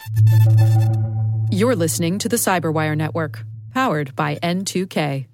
You're listening to the Cyberwire Network, powered by N2K.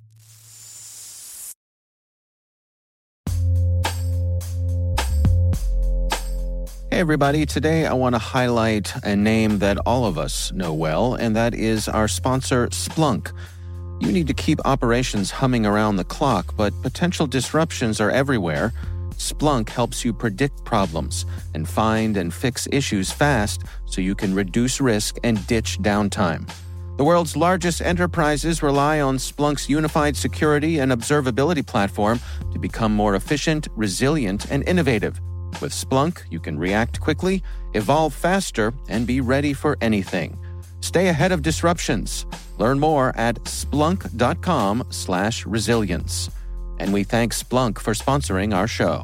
Hey everybody, today I want to highlight a name that all of us know well, and that is our sponsor, Splunk. You need to keep operations humming around the clock, but potential disruptions are everywhere. Splunk helps you predict problems and find and fix issues fast so you can reduce risk and ditch downtime. The world's largest enterprises rely on Splunk's unified security and observability platform to become more efficient, resilient, and innovative. With Splunk, you can react quickly, evolve faster, and be ready for anything. Stay ahead of disruptions. Learn more at splunk.com/resilience. And we thank Splunk for sponsoring our show.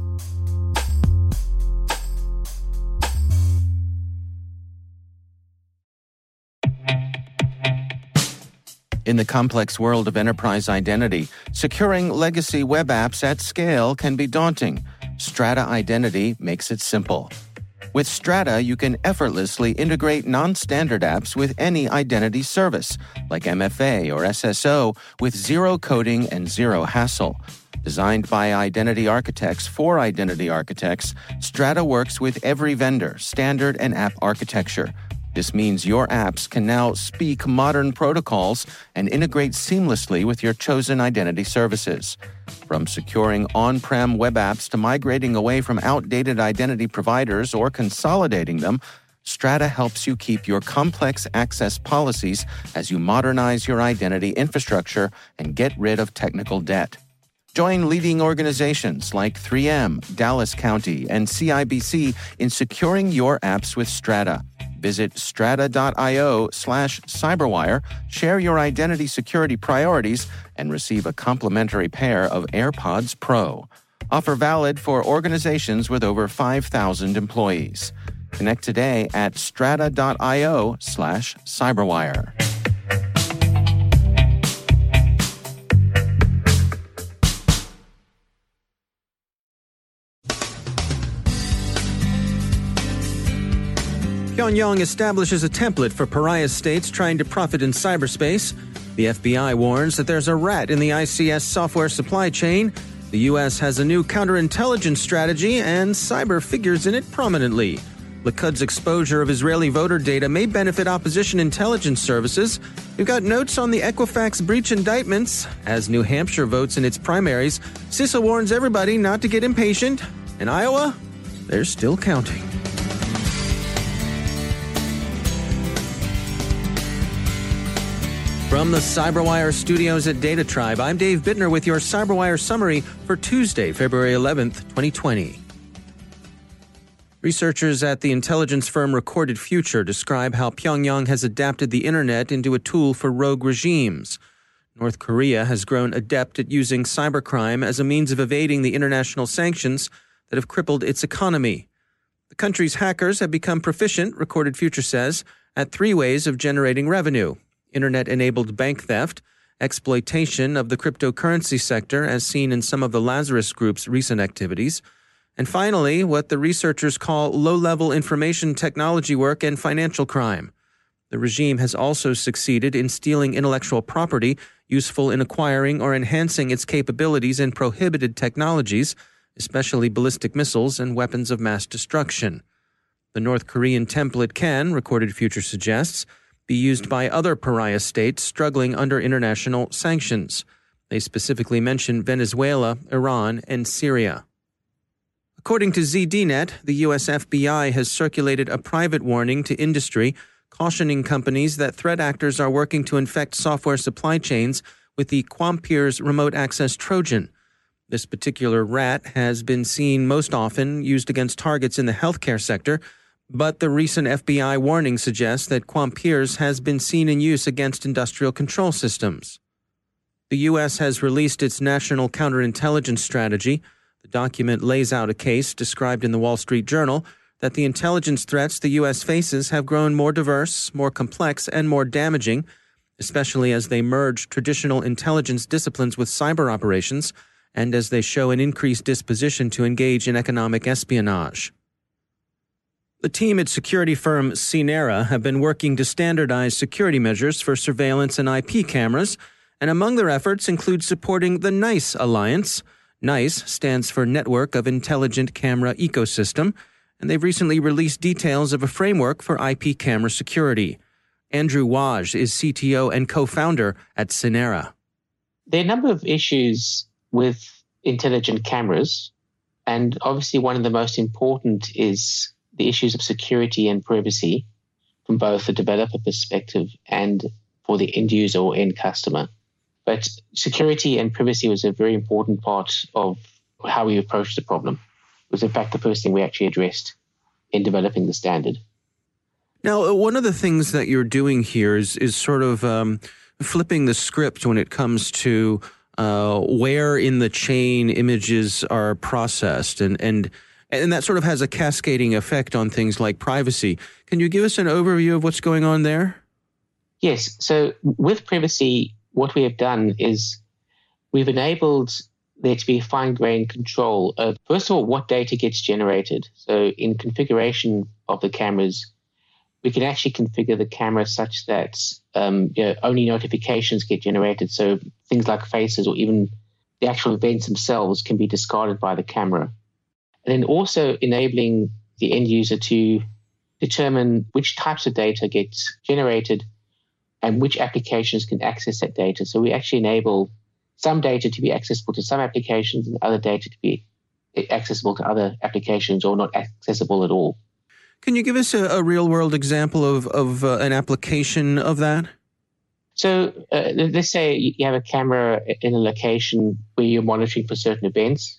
In the complex world of enterprise identity, securing legacy web apps at scale can be daunting. Strata Identity makes it simple. With Strata, you can effortlessly integrate non-standard apps with any identity service, like MFA or SSO, with zero coding and zero hassle. Designed by identity architects for identity architects, Strata works with every vendor, standard, and app architecture. This means your apps can now speak modern protocols and integrate seamlessly with your chosen identity services. From securing on-prem web apps to migrating away from outdated identity providers or consolidating them, Strata helps you keep your complex access policies as you modernize your identity infrastructure and get rid of technical debt. Join leading organizations like 3M, Dallas County, and CIBC in securing your apps with Strata. Visit strata.io/cyberwire, share your identity security priorities, and receive a complimentary pair of AirPods Pro. Offer valid for organizations with over 5,000 employees. Connect today at strata.io/cyberwire. Pyongyang establishes a template for pariah states trying to profit in cyberspace. The FBI warns that there's a rat in the ICS software supply chain. The U.S. has a new counterintelligence strategy, and cyber figures in it prominently. Likud's exposure of Israeli voter data may benefit opposition intelligence services. We've got notes on the Equifax breach indictments. As New Hampshire votes in its primaries, CISA warns everybody not to get impatient. In Iowa, they're still counting. From the Cyberwire studios at Data Tribe, I'm Dave Bittner with your Cyberwire summary for Tuesday, February 11th, 2020. Researchers at the intelligence firm Recorded Future describe how Pyongyang has adapted the internet into a tool for rogue regimes. North Korea has grown adept at using cybercrime as a means of evading the international sanctions that have crippled its economy. The country's hackers have become proficient, Recorded Future says, at 3 ways of generating revenue: Internet-enabled bank theft, exploitation of the cryptocurrency sector as seen in some of the Lazarus Group's recent activities, and finally, what the researchers call low-level information technology work and financial crime. The regime has also succeeded in stealing intellectual property useful in acquiring or enhancing its capabilities in prohibited technologies, especially ballistic missiles and weapons of mass destruction. The North Korean template can, Recorded Future suggests, be used by other pariah states struggling under international sanctions. They specifically mention Venezuela, Iran, and Syria. According to ZDNet, the U.S. FBI has circulated a private warning to industry cautioning companies that threat actors are working to infect software supply chains with the Quampirs remote access Trojan. This particular rat has been seen most often used against targets in the healthcare sector, but the recent FBI warning suggests that Quampirs has been seen in use against industrial control systems. The U.S. has released its National Counterintelligence Strategy. The document lays out a case described in the Wall Street Journal that the intelligence threats the U.S. faces have grown more diverse, more complex, and more damaging, especially as they merge traditional intelligence disciplines with cyber operations and as they show an increased disposition to engage in economic espionage. The team at security firm Synera have been working to standardize security measures for surveillance and IP cameras, and among their efforts include supporting the NICE Alliance. NICE stands for Network of Intelligent Camera Ecosystem, and they've recently released details of a framework for IP camera security. Andrew Waj is CTO and co-founder at Synera. There are a number of issues with intelligent cameras, and obviously one of the most important is the issues of security and privacy from both the developer perspective and for the end user or end customer. But security and privacy was a very important part of how we approached the problem. It was, in fact, the first thing we actually addressed in developing the standard. Now, one of the things that you're doing here is sort of flipping the script when it comes to where in the chain images are processed, and that sort of has a cascading effect on things like privacy. Can you give us an overview of what's going on there? Yes. So with privacy, what we have done is we've enabled there to be fine-grained control of, first of all, what data gets generated. So in configuration of the cameras, we can actually configure the camera such that only notifications get generated. So things like faces or even the actual events themselves can be discarded by the camera. And then also enabling the end user to determine which types of data gets generated and which applications can access that data. So we actually enable some data to be accessible to some applications and other data to be accessible to other applications or not accessible at all. Can you give us a real-world example of an application of that? So let's say you have a camera in a location where you're monitoring for certain events,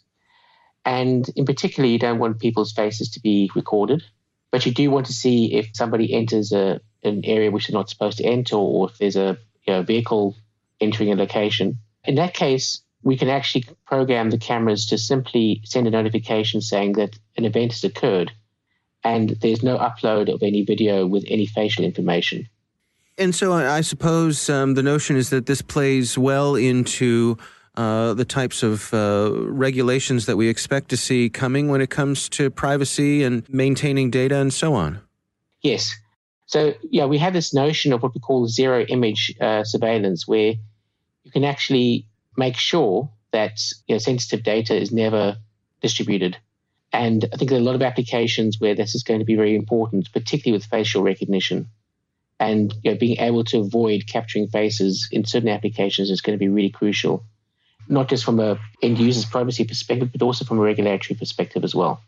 and in particular, you don't want people's faces to be recorded, but you do want to see if somebody enters an area which they're not supposed to enter, or if there's a vehicle entering a location. In that case, we can actually program the cameras to simply send a notification saying that an event has occurred, and there's no upload of any video with any facial information. And so I suppose the notion is that this plays well into the types of regulations that we expect to see coming when it comes to privacy and maintaining data and so on. Yes. So, we have this notion of what we call zero image surveillance, where you can actually make sure that sensitive data is never distributed. And I think there are a lot of applications where this is going to be very important, particularly with facial recognition. And being able to avoid capturing faces in certain applications is going to be really crucial, not just from a end user's privacy perspective, but also from a regulatory perspective as well.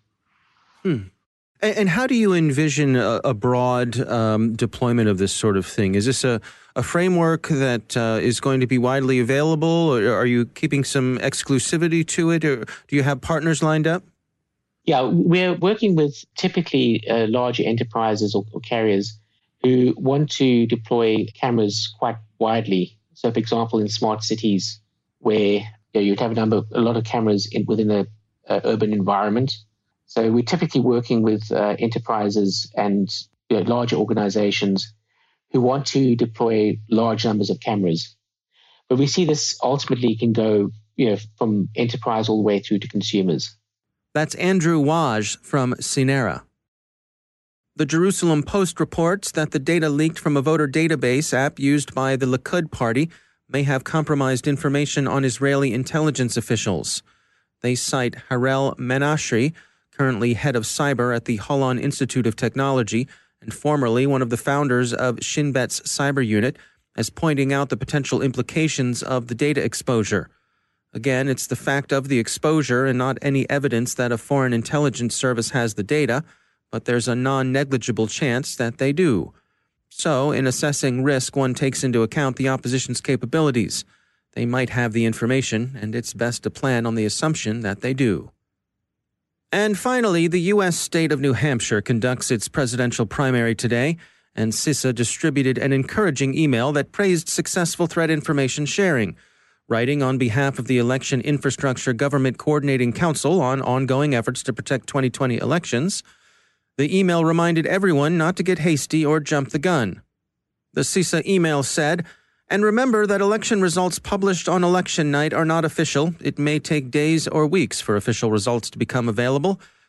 And how do you envision a broad deployment of this sort of thing? Is this a framework that is going to be widely available, or are you keeping some exclusivity to it, or do you have partners lined up? Yeah, we're working with typically larger enterprises or carriers who want to deploy cameras quite widely. So, for example, in smart cities, where you'd have a lot of cameras within an urban environment. So we're typically working with enterprises and larger organizations who want to deploy large numbers of cameras. But we see this ultimately can go from enterprise all the way through to consumers. That's Andrew Waj from Synera. The Jerusalem Post reports that the data leaked from a voter database app used by the Likud party may have compromised information on Israeli intelligence officials. They cite Harel Menashri, currently head of cyber at the Holon Institute of Technology and formerly one of the founders of Shin Bet's cyber unit, as pointing out the potential implications of the data exposure. Again, it's the fact of the exposure and not any evidence that a foreign intelligence service has the data, but there's a non-negligible chance that they do. So, in assessing risk, one takes into account the opposition's capabilities. They might have the information, and it's best to plan on the assumption that they do. And finally, the U.S. state of New Hampshire conducts its presidential primary today, and CISA distributed an encouraging email that praised successful threat information sharing. Writing on behalf of the Election Infrastructure Government Coordinating Council on ongoing efforts to protect 2020 elections, the email reminded everyone not to get hasty or jump the gun. The CISA email said, "And remember that election results published on election night are not official. It may take days or weeks for official results to become available.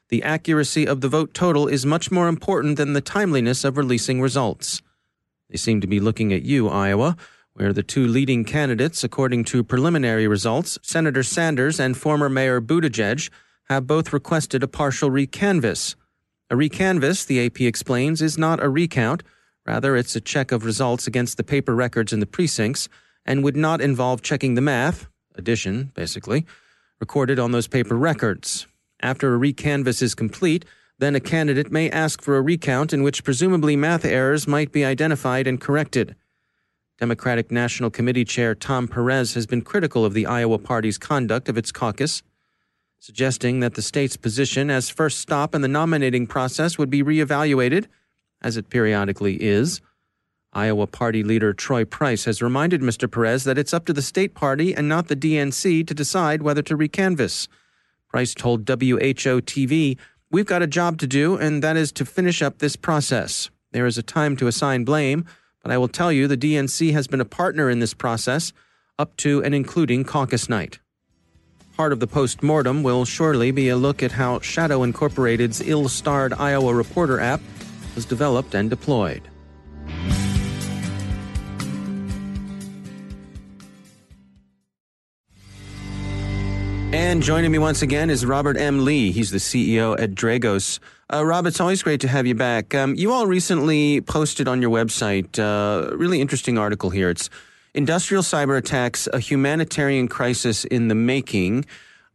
the accuracy of the vote total is much more important than the timeliness of releasing results. They seem to be looking at you, Iowa, where the two leading candidates, according to preliminary results, Senator Sanders and former Mayor Buttigieg, have both requested a partial recanvass. A recanvass, the AP explains, is not a recount. Rather, it's a check of results against the paper records in the precincts and would not involve checking the math, addition, basically, recorded on those paper records. After a recanvass is complete, then a candidate may ask for a recount in which presumably math errors might be identified and corrected. Democratic National Committee Chair Tom Perez has been critical of the Iowa Party's conduct of its caucus, suggesting that the state's position as first stop in the nominating process would be reevaluated, as it periodically is. Iowa Party leader Troy Price has reminded Mr. Perez that it's up to the state party and not the DNC to decide whether to recanvass. Price told WHO-TV, "We've got a job to do, and that is to finish up this process. There is a time to assign blame, but I will tell you the DNC has been a partner in this process, up to and including caucus night." Part of the post-mortem will surely be a look at how Shadow Incorporated's ill-starred Iowa Reporter app was developed and deployed. And joining me once again is Robert M. Lee. He's the CEO at Dragos. Rob, it's always great to have you back. You all recently posted on your website a really interesting article here. It's Industrial Cyber Attacks, a Humanitarian Crisis in the Making.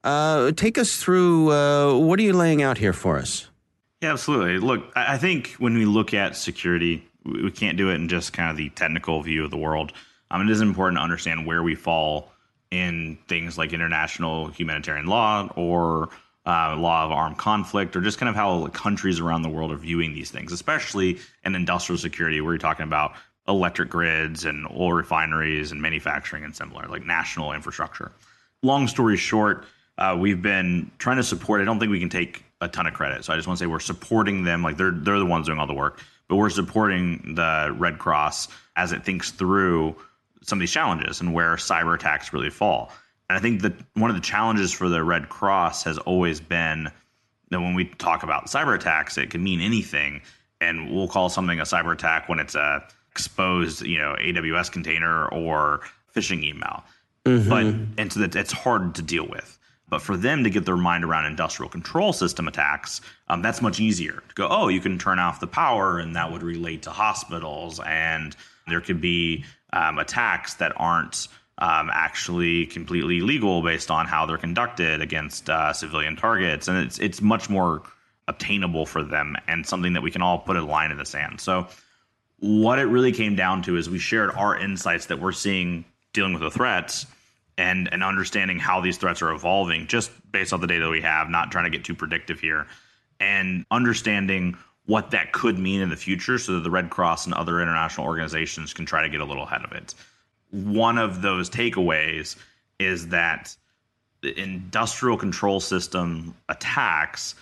Take us through, what are you laying out here for us? Yeah, absolutely. Look, I think when we look at security, we can't do it in just kind of the technical view of the world. It is important to understand where we fall in things like international humanitarian law or law of armed conflict, or just kind of how countries around the world are viewing these things, especially in industrial security, where you're talking about electric grids and oil refineries and manufacturing and similar, like national infrastructure. Long story short, we've been trying to support. I don't think we can take a ton of credit, so I just want to say we're supporting them. Like they're the ones doing all the work, but we're supporting the Red Cross as it thinks through some of these challenges and where cyber attacks really fall. And I think that one of the challenges for the Red Cross has always been that when we talk about cyber attacks, it can mean anything, and we'll call something a cyber attack when it's a exposed, AWS container or phishing email. And so that it's hard to deal with. But for them to get their mind around industrial control system attacks, that's much easier to go, oh, you can turn off the power and that would relate to hospitals, and there could be attacks that aren't actually completely legal based on how they're conducted against civilian targets. And it's much more obtainable for them and something that we can all put a line in the sand. So what it really came down to is we shared our insights that we're seeing dealing with the threats and understanding how these threats are evolving just based on the data that we have, not trying to get too predictive here, and understanding what that could mean in the future so that the Red Cross and other international organizations can try to get a little ahead of it. One of those takeaways is that the industrial control system attacks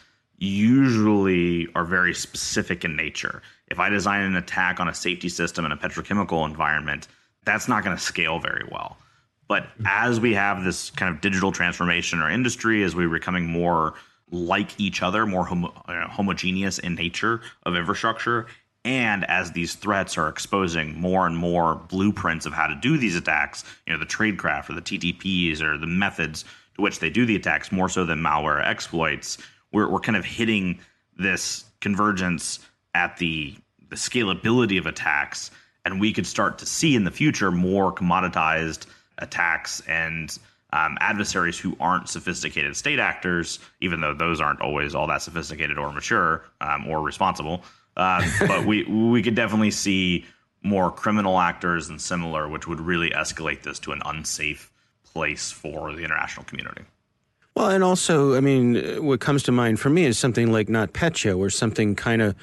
usually are very specific in nature. If I design an attack on a safety system in a petrochemical environment, that's not going to scale very well. But as we have this kind of digital transformation in our industry, as we're becoming more like each other, more homogeneous in nature of infrastructure, and as these threats are exposing more and more blueprints of how to do these attacks, the tradecraft or the TTPs or the methods to which they do the attacks, more so than malware exploits, we're kind of hitting this convergence at the scalability of attacks, and we could start to see in the future more commoditized attacks and adversaries who aren't sophisticated state actors, even though those aren't always all that sophisticated or mature or responsible. But we could definitely see more criminal actors and similar, which would really escalate this to an unsafe place for the international community. Well, and also, I mean, what comes to mind for me is something like NotPetya, where something kind of,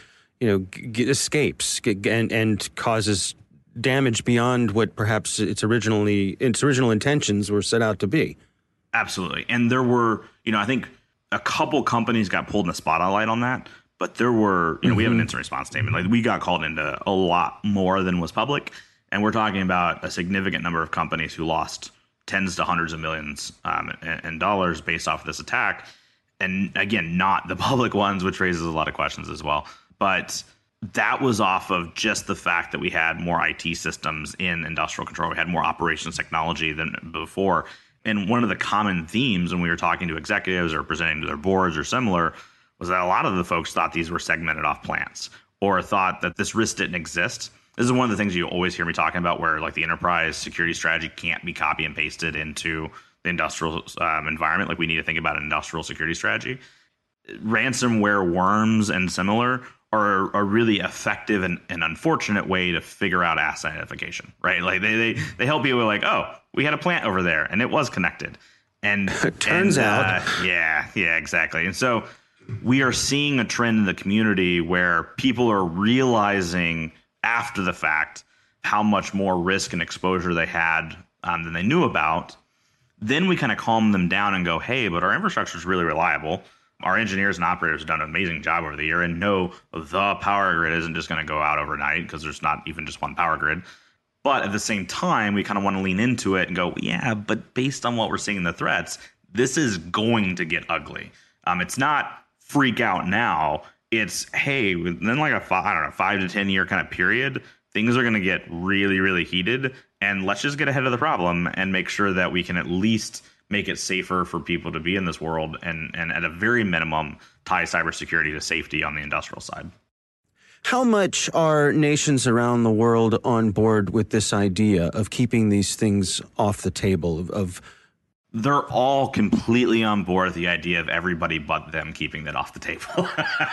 escapes and causes damage beyond what perhaps its original intentions were set out to be. Absolutely. And there were, I think a couple companies got pulled in the spotlight on that, but there were, we have an incident response statement. Like we got called into a lot more than was public. And we're talking about a significant number of companies who lost tens to hundreds of millions in dollars based off of this attack. and again, not the public ones, which raises a lot of questions as well. But that was off of just the fact that we had more IT systems in industrial control. We had more operations technology than before. And one of the common themes when we were talking to executives or presenting to their boards or similar was that a lot of the folks thought these were segmented off plants or thought that this risk didn't exist. This is one of the things you always hear me talking about, where like the enterprise security strategy can't be copy and pasted into the industrial environment. Like we need to think about an industrial security strategy. Ransomware, worms, and similar are a really effective and unfortunate way to figure out asset identification, right? Like they help you with like, oh, we had a plant over there and it was connected. And it turns out. Yeah, exactly. And so we are seeing a trend in the community where people are realizing after the fact how much more risk and exposure they had than they knew about. Then we kind of calm them down and go, hey, but our infrastructure is really reliable. Our engineers and operators have done an amazing job over the year, and no, the power grid isn't just going to go out overnight because there's not even just one power grid. But at the same time, we kind of want to lean into it and go, yeah, but based on what we're seeing in the threats, this is going to get ugly. It's not freak out now. It's, hey, within like a 5 to 10 year kind of period, things are going to get really, really heated. And let's just get ahead of the problem and make sure that we can at least make it safer for people to be in this world and at a very minimum tie cybersecurity to safety on the industrial side. How much are nations around the world on board with this idea of keeping these things off the table? They're all completely on board with the idea of everybody but them keeping that off the table.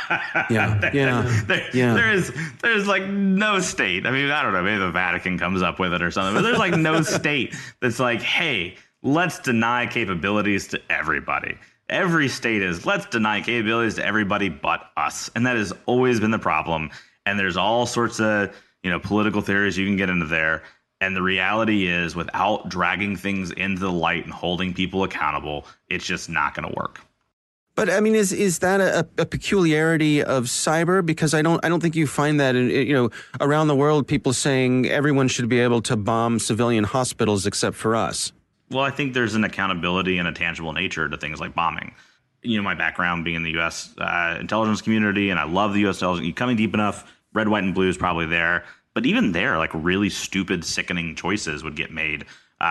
There's like no state. I mean, I don't know, maybe the Vatican comes up with it or something, but there's like no state that's like, hey, let's deny capabilities to everybody. Every state is, let's deny capabilities to everybody but us. And that has always been the problem. And there's all sorts of, political theories you can get into there. And the reality is, without dragging things into the light and holding people accountable, it's just not going to work. But I mean, is that a peculiarity of cyber? Because I don't think you find that in, around the world, people saying everyone should be able to bomb civilian hospitals except for us. Well, I think there's an accountability and a tangible nature to things like bombing. My background being in the U.S. Intelligence community, and I love the U.S. intelligence. You coming deep enough, red, white, and blue is probably there. But even there, like really stupid, sickening choices would get made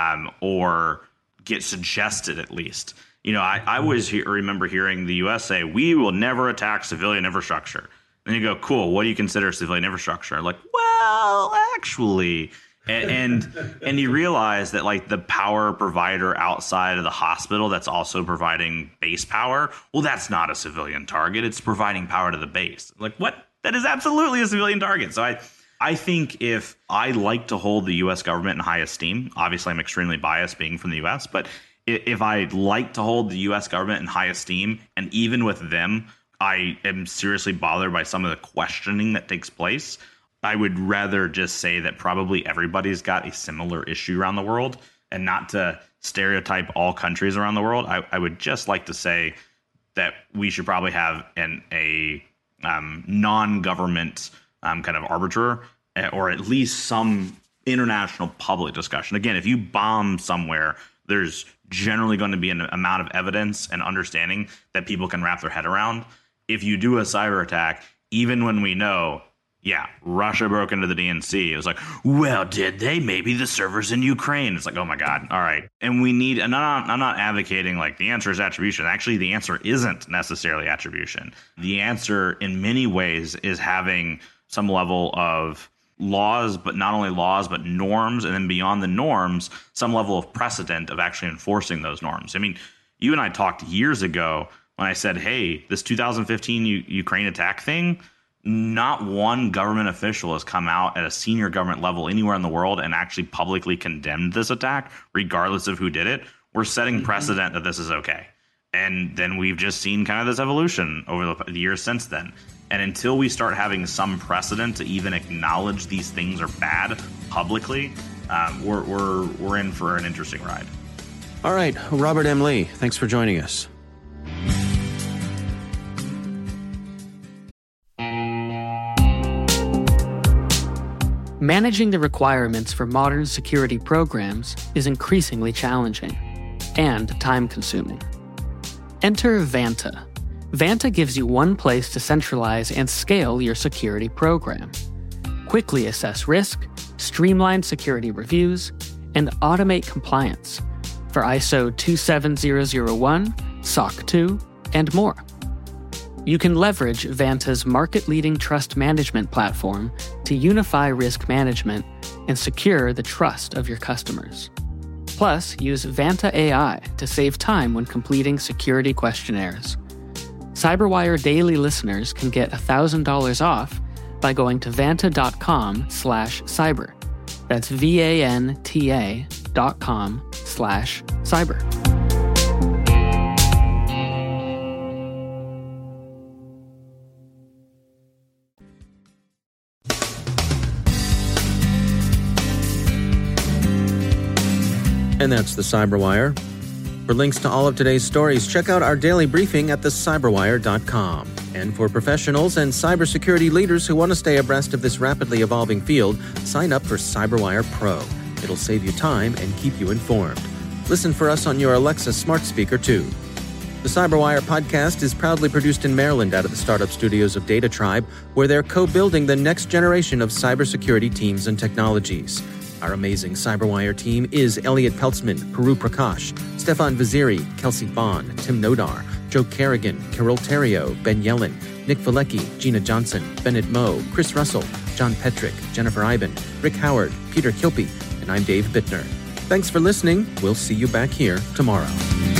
or get suggested at least. I always remember hearing the U.S. say, we will never attack civilian infrastructure. And you go, cool, what do you consider civilian infrastructure? Like, well, actually... And you realize that like the power provider outside of the hospital that's also providing base power, well, that's not a civilian target. It's providing power to the base. Like, what? That is absolutely a civilian target. So I think if I like to hold the U.S. government in high esteem, obviously I'm extremely biased being from the U.S., but if I like to hold the U.S. government in high esteem, and even with them, I am seriously bothered by some of the questioning that takes place, I would rather just say that probably everybody's got a similar issue around the world, and not to stereotype all countries around the world. I would just like to say that we should probably have a non-government kind of arbiter, or at least some international public discussion. Again, if you bomb somewhere, there's generally going to be an amount of evidence and understanding that people can wrap their head around. If you do a cyber attack, even when we know, yeah, Russia broke into the DNC, it was like, well, did they? Maybe the servers in Ukraine. It's like, oh my God. All right. And we need, and I'm not advocating like the answer is attribution. Actually, the answer isn't necessarily attribution. The answer in many ways is having some level of laws, but not only laws, but norms. And then beyond the norms, some level of precedent of actually enforcing those norms. I mean, you and I talked years ago when I said, hey, this 2015 Ukraine attack thing, not one government official has come out at a senior government level anywhere in the world and actually publicly condemned this attack, regardless of who did it. We're setting precedent that this is okay. And then we've just seen kind of this evolution over the years since then. And until we start having some precedent to even acknowledge these things are bad publicly, we're in for an interesting ride. All right. Robert M. Lee, thanks for joining us. Managing the requirements for modern security programs is increasingly challenging and time-consuming. Enter Vanta. Vanta gives you one place to centralize and scale your security program. Quickly assess risk, streamline security reviews, and automate compliance for ISO 27001, SOC 2, and more. You can leverage Vanta's market-leading trust management platform to unify risk management and secure the trust of your customers. Plus, use Vanta AI to save time when completing security questionnaires. CyberWire Daily listeners can get $1,000 off by going to vanta.com/cyber. That's VANTA.com/cyber. And that's the CyberWire. For links to all of today's stories, check out our daily briefing at thecyberwire.com. And for professionals and cybersecurity leaders who want to stay abreast of this rapidly evolving field, sign up for CyberWire Pro. It'll save you time and keep you informed. Listen for us on your Alexa smart speaker, too. The CyberWire podcast is proudly produced in Maryland out of the startup studios of Data Tribe, where they're co-building the next generation of cybersecurity teams and technologies. Our amazing CyberWire team is Elliot Peltzman, Puru Prakash, Stefan Vaziri, Kelsey Bond, Tim Nodar, Joe Kerrigan, Carol Terrio, Ben Yellen, Nick Valecki, Gina Johnson, Bennett Moe, Chris Russell, John Petrick, Jennifer Ivan, Rick Howard, Peter Kilpie, and I'm Dave Bittner. Thanks for listening. We'll see you back here tomorrow.